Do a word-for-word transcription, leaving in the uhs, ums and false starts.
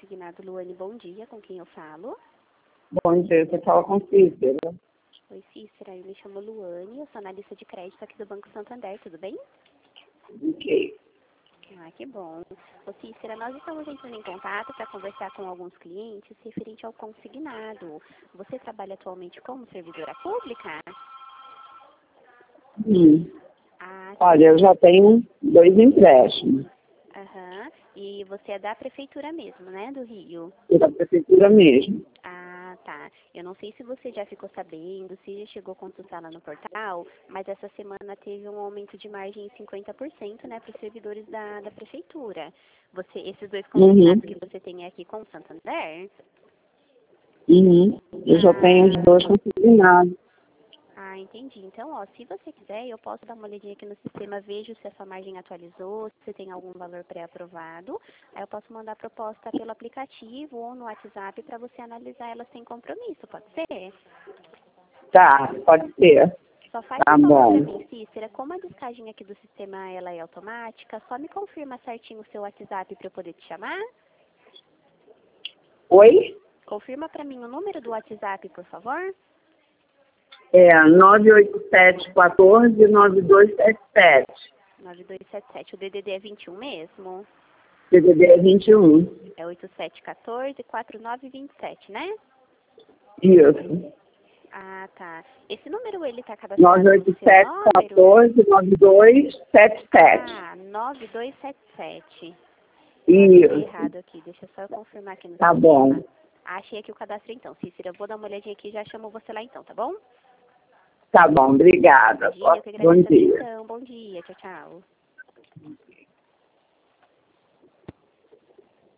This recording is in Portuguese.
consignado. Luane, bom dia. Com quem eu falo? Bom dia, você fala com Cícera. Oi, Cícera. Eu me chamo Luane. Eu sou analista de crédito aqui do Banco Santander. Tudo bem? Ok. Ah, que bom. Ô, Cícera, nós estamos entrando em contato para conversar com alguns clientes referente ao consignado. Você trabalha atualmente como servidora pública? Hum. Ah, Olha, eu já tenho dois empréstimos. aham. E você é da prefeitura mesmo, né, do Rio? E da prefeitura mesmo. Ah, tá. Eu não sei se você já ficou sabendo, se já chegou a consultar lá no portal, mas essa semana teve um aumento de margem em cinquenta por cento, né, para os servidores da, da prefeitura. Você, esses dois consignados Uhum. que você tem aqui com o Santander? Uhum. Eu já tenho os Ah, dois consignados. ah, entendi. Então, ó, se você quiser, eu posso dar uma olhadinha aqui no sistema, vejo se a sua margem atualizou, se tem algum valor pré-aprovado. Aí eu posso mandar a proposta pelo aplicativo ou no WhatsApp para você analisar ela sem compromisso, pode ser? Tá, pode ser. Só faz Tá um favor para bom. mim, Cícera, como a descagem aqui do sistema ela é automática, só me confirma certinho o seu WhatsApp para eu poder te chamar. Oi? Confirma para mim o número do WhatsApp, por favor. É nove oito sete um quatro nove dois sete sete. nove dois sete sete. O D D D é vinte e um mesmo? C D D é vinte e um. É oito sete um quatro quatro nove dois sete, né? Isso. Ah, tá. Esse número, ele tá nove cadastrado no oito seu sete um número? quatro nove dois sete sete. Ah, nove dois sete sete. Eu anotei Isso. errado aqui. Deixa só eu confirmar aqui no Tá sistema. bom. Achei aqui o cadastro então, Cícera. Eu vou dar uma olhadinha aqui e já chamo você lá então, tá bom? Tá bom, obrigada. Imagina, eu que Bom agradeço a dia. atenção. Bom dia. Tchau, tchau.